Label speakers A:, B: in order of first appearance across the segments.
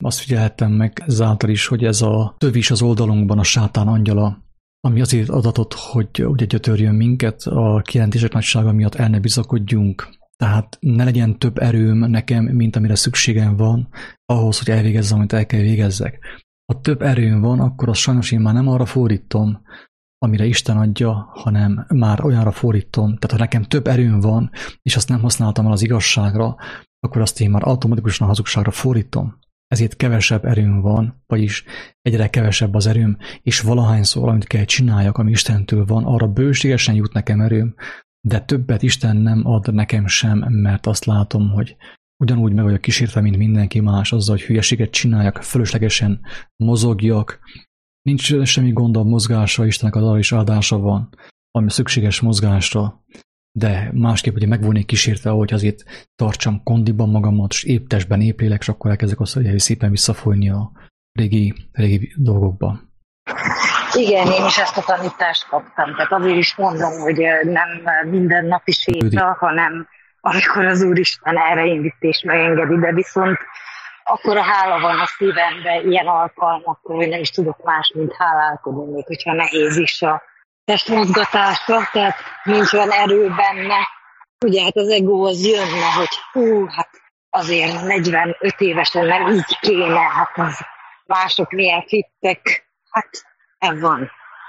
A: azt figyelhettem meg ezáltal is, hogy ez a tövis az oldalunkban, a sátán angyala, ami azért adatot, hogy ugye gyötörjön minket, a kijelentések nagysága miatt el ne bizakodjunk. Tehát ne legyen több erőm nekem, mint amire szükségem van, ahhoz, hogy elvégezzem, amit el kell végezzek. Ha több erőm van, akkor azt sajnos én már nem arra fordítom, amire Isten adja, hanem már olyanra fordítom. Tehát ha nekem több erőm van, és azt nem használtam el az igazságra, akkor azt én már automatikusan a hazugságra fordítom. Ezért kevesebb erőm van, vagyis egyre kevesebb az erőm, és valahányszor, amit kell csináljak, ami Istentől van, arra bőségesen jut nekem erőm, de többet Isten nem ad nekem sem, mert azt látom, hogy ugyanúgy meg vagyok kísértve, mint mindenki más, azzal, hogy hülyeséget csináljak, fölöslegesen mozogjak. Nincs semmi gond a mozgásra, Istennek az arra is áldása van, ami szükséges mozgásra, de másképp ugye meg volnék kísértve, hogy azért tartsam kondiban magamat, és épp testben, épp lélek, és akkor elkezdek azt, hogy szépen visszafolyni a régi dolgokba.
B: Igen, én is ezt a tanítást kaptam, tehát azért is mondom, hogy nem minden napi séta, hanem amikor az Úristen erre indít és megengedi, de viszont akkor a hála van a szívemben ilyen alkalmakkor, hogy nem is tudok más, mint hálálkodni, még hogyha nehéz is a testmozgatása, tehát nincs olyan erő benne. Ugye hát az ego az jönne, hogy hát azért 45 évesen nem így kéne, hát az mások milyen fittek, hát ez van.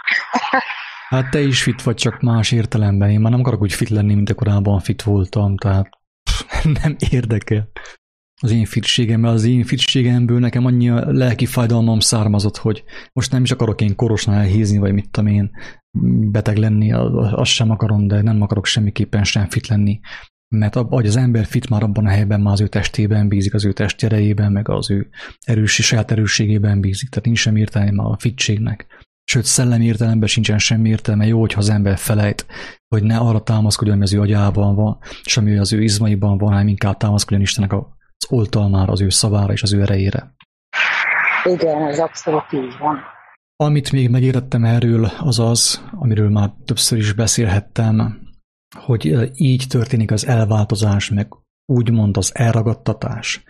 A: Hát te is fit vagy, csak más értelemben. Én már nem akarok úgy fit lenni, mint korábban fit voltam, tehát nem érdekel az én fitségemmel. Az én fitségemből nekem annyi a lelki fájdalmam származott, hogy most nem is akarok én korosnál elhízni, vagy mit tudom én, beteg lenni, azt sem akarom, de nem akarok semmiképpen sem fit lenni. Mert ahogy az ember fit már abban a helyben, már az ő testében bízik, az ő testi erejében, meg az ő saját erősségében bízik, tehát nincs sem értelme a fitségnek. Sőt, szellemi értelemben sincsen semmi értelme. Jó, hogyha az ember felejt, hogy ne arra támaszkodjon, ami az ő agyában van, és ami az ő izmaiban van, hanem inkább támaszkodjon Istennek az oltalmára, az ő szavára és az ő erejére.
B: Igen, ez abszolút így van.
A: Amit még megértettem erről, az az, amiről már többször is beszélhettem, hogy így történik az elváltozás, meg úgymond az elragadtatás,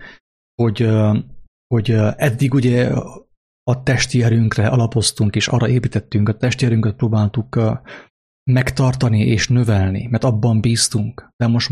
A: hogy eddig ugye a testi erőnkre alapoztunk, és arra építettünk, a testi erőnket próbáltuk megtartani és növelni, mert abban bíztunk. De most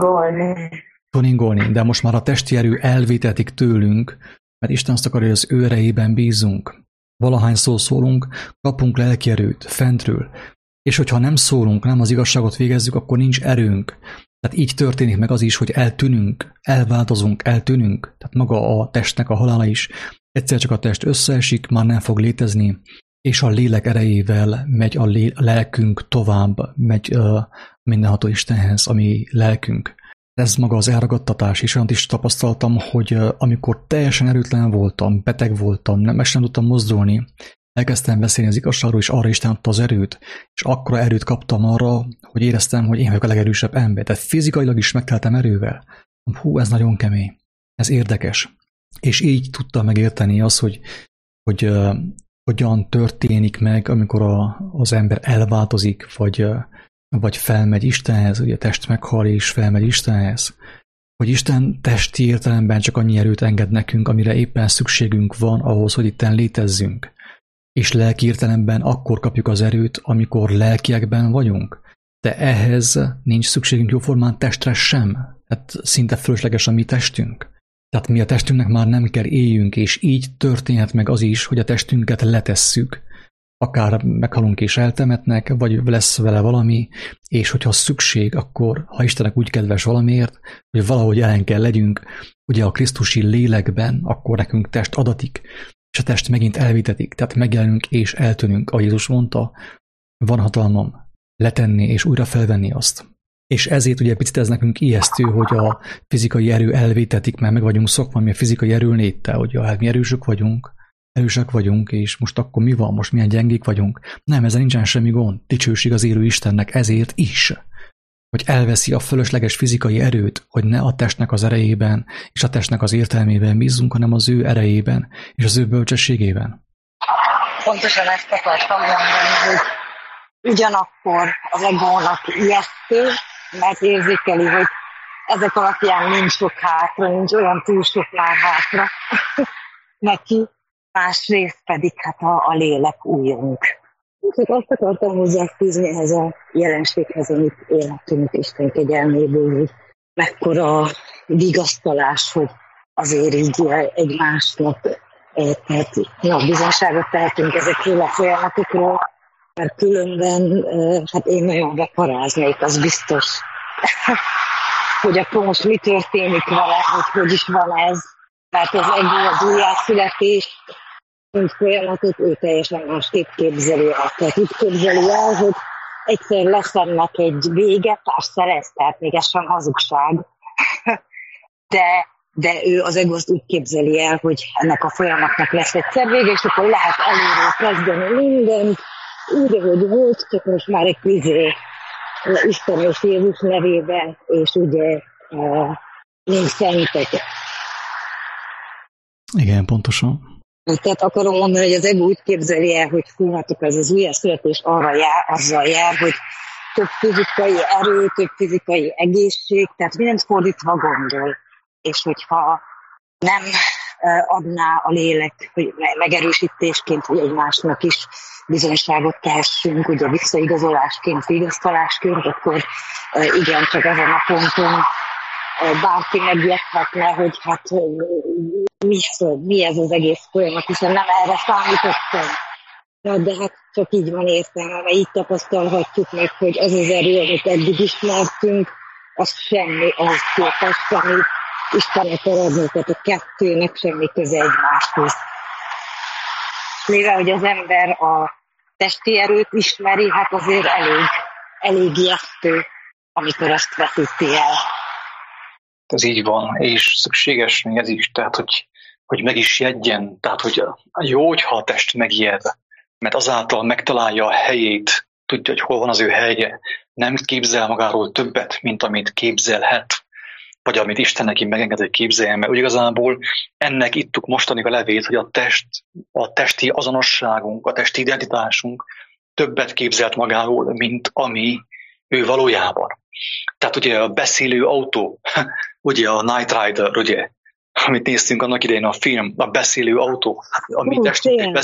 A: Toningolni, de most már a testi erő elvétetik tőlünk, mert Isten azt akarja, hogy az ő erejében bízunk. Valahányszor szólunk, kapunk lelki erőt fentről, és hogyha nem szólunk, nem az igazságot végezzük, akkor nincs erőnk. Tehát így történik meg az is, hogy eltűnünk, elváltozunk, eltűnünk. Tehát maga a testnek a halála is. Egyszer csak a test összeesik, már nem fog létezni, és a lélek erejével megy a lelkünk tovább, megy mindenható Istenhez, ami lelkünk. Ez maga az elragadtatás, és olyan is tapasztaltam, hogy amikor teljesen erőtlen voltam, beteg voltam, nem tudtam mozdulni, elkezdtem beszélni az igazságról, és arra Isten adta az erőt, és akkora erőt kaptam arra, hogy éreztem, hogy én vagyok a legerősebb ember. Tehát fizikailag is megteltem erővel. Ez nagyon kemény. Ez érdekes. És így tudtam megérteni azt, hogy hogyan történik meg, amikor az ember elváltozik, vagy felmegy Istenhez, ugye a test meghal és felmegy Istenhez. Hogy Isten testi értelemben csak annyi erőt enged nekünk, amire éppen szükségünk van ahhoz, hogy itten létezzünk. És lelki értelemben akkor kapjuk az erőt, amikor lelkiekben vagyunk. De ehhez nincs szükségünk jóformán testre sem. Tehát szinte fölösleges a mi testünk. Tehát mi a testünknek már nem kell éljünk, és így történhet meg az is, hogy a testünket letesszük. Akár meghalunk és eltemetnek, vagy lesz vele valami, és hogyha szükség, akkor, ha Istennek úgy kedves valamiért, hogy valahogy ellen kell legyünk, ugye a krisztusi lélekben, akkor nekünk test adatik, és a test megint elvitetik, tehát megjelenünk és eltűnünk, ahogy Jézus mondta, van hatalmam letenni és újra felvenni azt. És ezért ugye picit ez nekünk ijesztő, hogy a fizikai erő elvétetik, mert meg vagyunk szokva, mi a fizikai erő léte, hogy hát mi erősek vagyunk, és most akkor mi van, most milyen gyengék vagyunk. Nem, ezzel nincsen semmi gond, dicsőség az élő Istennek ezért is, hogy elveszi a fölösleges fizikai erőt, hogy ne a testnek az erejében és a testnek az értelmében bízzunk, hanem az ő erejében és az ő bölcsességében.
B: Pontosan ezt akartam mondani, hogy ugyanakkor az egónak ijesztő, mert érzékeli, hogy ezek alapján nincs sok hátra, nincs olyan túl sok már hátra. neki, másrészt pedig hát a lélek újunk. Csak azt akartam hozzáfűzni ehhez a jelenséghez, amit élhetünk Isten kegyelméből, hogy mekkora vigasztalás, hogy azért így egymásnak tehát, bizonságot tehetünk ezekről a folyamatokról, mert különben hát én nagyon beparáznék, az biztos, hogy akkor most mi történik vele, hogy is van ez, mert az egész újjászületés, mint folyamatot ő teljesen másképp képzeli el. Tehát úgy képzeli el, hogy egyszer lesz ennek egy vége, persze lesz, tehát még ez sem hazugság, de ő az egózt úgy képzeli el, hogy ennek a folyamatnak lesz egyszer vége, és akkor lehet előről kezdeni mindent, úgy, ahogy volt, csak most már egy Isten és Jézus nevében, és ugye mint szentek.
A: Igen, pontosan.
B: Tehát akarom mondani, hogy az ego úgy képzeli el, hogy fúlhatok, ez az újjászületés azzal jár, hogy több fizikai erő, több fizikai egészség, tehát mindent fordítva gondol. És hogyha nem adná a lélek, hogy megerősítésként, hogy egymásnak is bizonyságot tehessünk, ugye visszaigazolásként, vigasztalásként, akkor igen, csak ezen a ponton bárki megérthetne, hogy hát mi ez az egész folyamat, hiszen nem erre számítottam. Na, de hát csak így van értelme, mert így tapasztalhatjuk meg, hogy az az erő, amit eddig ismertünk, az semmi ahhoz képest, amit Isten akar adni, tehát a kettőnek semmi köze egymáshoz. Mivel, hogy az ember a testi erőt ismeri, hát azért elég ijesztő, amikor azt vetíti el.
C: Ez így van, és szükséges még ez is, tehát hogy meg is jedjen, tehát hogy jó, hogyha a test megijed, mert azáltal megtalálja a helyét, tudja, hogy hol van az ő helye, nem képzel magáról többet, mint amit képzelhet, vagy amit Isten neki megenged, hogy képzeljen, mert úgy igazából ennek ittuk mostanig a levét, hogy a testi azonosságunk, a testi identitásunk többet képzelt magáról, mint ami ő valójában. Tehát ugye a beszélő autó, ugye a Knight Rider, ugye, amit néztünk annak idején a film, a beszélő autó, a mi testünk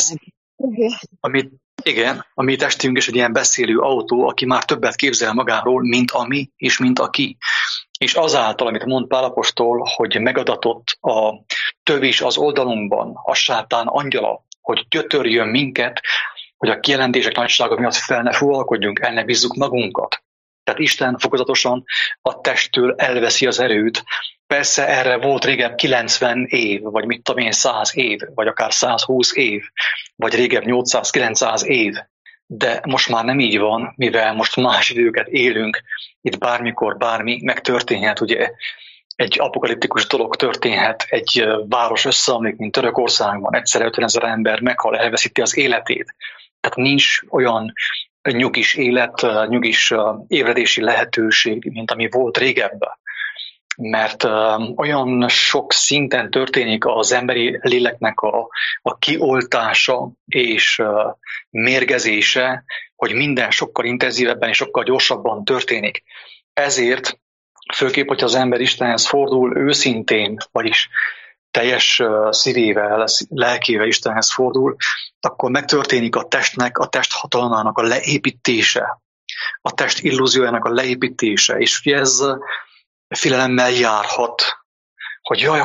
C: a mi testünk is egy ilyen beszélő autó, aki már többet képzel magáról, mint ami és mint aki. És azáltal, amit mond Pál apostol, hogy megadatott a tövés az oldalunkban, a sátán angyala, hogy gyötörjön minket, hogy a kijelentések nagysága miatt fel ne fúvalkodjunk, el ne bízzuk magunkat. Tehát Isten fokozatosan a testtől elveszi az erőt. Persze erre volt régebb 90 év, vagy mit tudom én, 100 év, vagy akár 120 év, vagy régebb 800-900 év. De most már nem így van, mivel most más időket élünk, itt bármikor bármi megtörténhet, ugye egy apokaliptikus dolog történhet, egy város összeomlik, mint Törökországban, egyszer 50 000 ember meghal, elveszíti az életét. Tehát nincs olyan nyugis élet, nyugis ébredési lehetőség, mint ami volt régebben. Mert olyan sok szinten történik az emberi léleknek a kioltása és mérgezése, hogy minden sokkal intenzívebben és sokkal gyorsabban történik. Ezért, főképp, hogyha az ember Istenhez fordul őszintén, vagyis teljes szívével, lelkével Istenhez fordul, akkor megtörténik a testnek, a test hatalmának a leépítése, a test illúziójának a leépítése, és ugye ez félelemmel járhat, hogy jaj,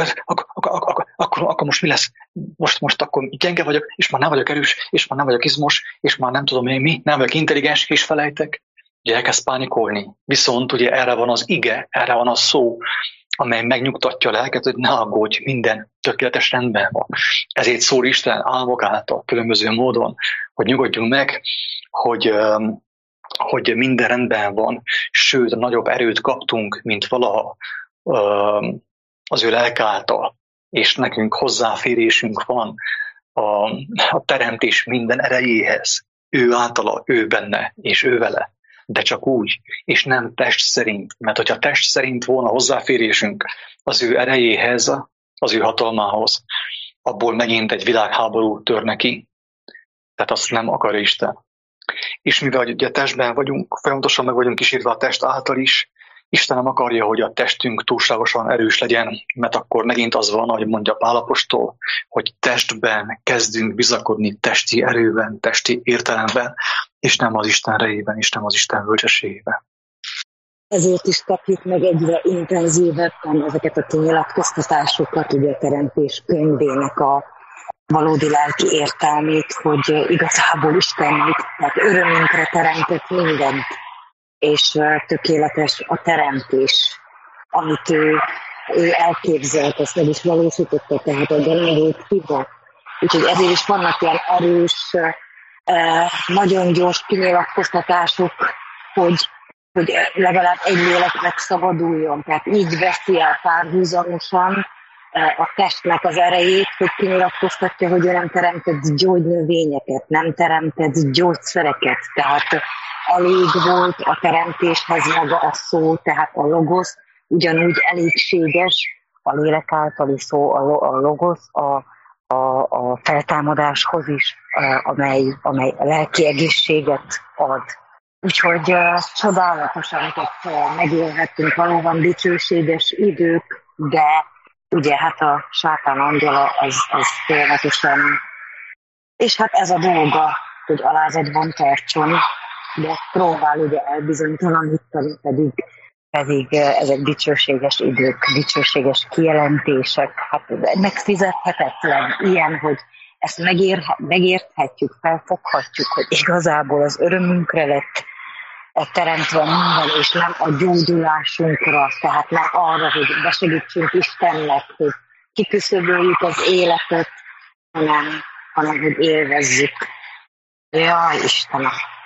C: akkor most mi lesz? Most akkor gyenge vagyok, és már nem vagyok erős, és már nem vagyok izmos, és már nem tudom én mi, nem vagyok intelligens, és felejtek. Ugye elkezd pánikolni. Viszont ugye erre van az ige, erre van a szó, amely megnyugtatja a lelket, hogy ne aggódj, minden tökéletes rendben van. Ezért szól Isten álmok által, különböző módon, hogy nyugodjunk meg, hogy minden rendben van, sőt, nagyobb erőt kaptunk, mint valaha az ő lelk által, és nekünk hozzáférésünk van a teremtés minden erejéhez. Ő általa, ő benne, és ő vele. De csak úgy, és nem test szerint. Mert hogyha test szerint volna hozzáférésünk az ő erejéhez, az ő hatalmához, abból megint egy világháború tör neki. Tehát azt nem akar Isten. És mivel ugye testben vagyunk, folyamatosan meg vagyunk kísérve a test által is, Isten nem akarja, hogy a testünk túlságosan erős legyen, mert akkor megint az van, ahogy mondja Pál apostol, hogy testben kezdünk bizakodni, testi erőben, testi értelemben, és nem az Isten erejében, és nem az Isten bölcsességében.
B: Ezért is kapjuk meg egyre intenzívebben ezeket a kinyilatkoztatásokat, ugye a Teremtés könyvének a valódi lelki értelmét, hogy igazából Isten mit, tehát örömünkre teremtett mindent, és tökéletes a teremtés, amit ő elképzelt, azt meg is valósította, tehát a generót hiba. Úgyhogy ezért is vannak ilyen erős, nagyon gyors kinyilatkoztatások, hogy legalább egy lélek megszabaduljon. Tehát így veszi el párhuzamosan a testnek az erejét, hogy kinyilatkoztatja, hogy ő nem teremtett gyógynövényeket, nem teremtett gyógyszereket. Tehát elég volt a teremtéshez maga a szó, tehát a logosz, ugyanúgy elégséges a lélek általi szó, a logosz, a feltámadáshoz is, amely a lelki egészséget ad. Úgyhogy csodálatos, amiket megélhettünk, valóban dicsőséges idők, de ugye hát a sátán angyala az folyamatosan, és hát ez a dolga, hogy alázatban tartson, de próbál ugye elbizonytalanítani, pedig ezek dicsőséges idők, dicsőséges kijelentések, hát megfizethetetlen ilyen, hogy ezt megérthetjük, felfoghatjuk, hogy igazából az örömünkre lett teremtve minden, és nem a gyógyulásunkra, tehát nem arra, hogy besegítsünk Istennek, hogy kiküszöböljük az életet, hanem hogy élvezzük. Jaj, Istenem!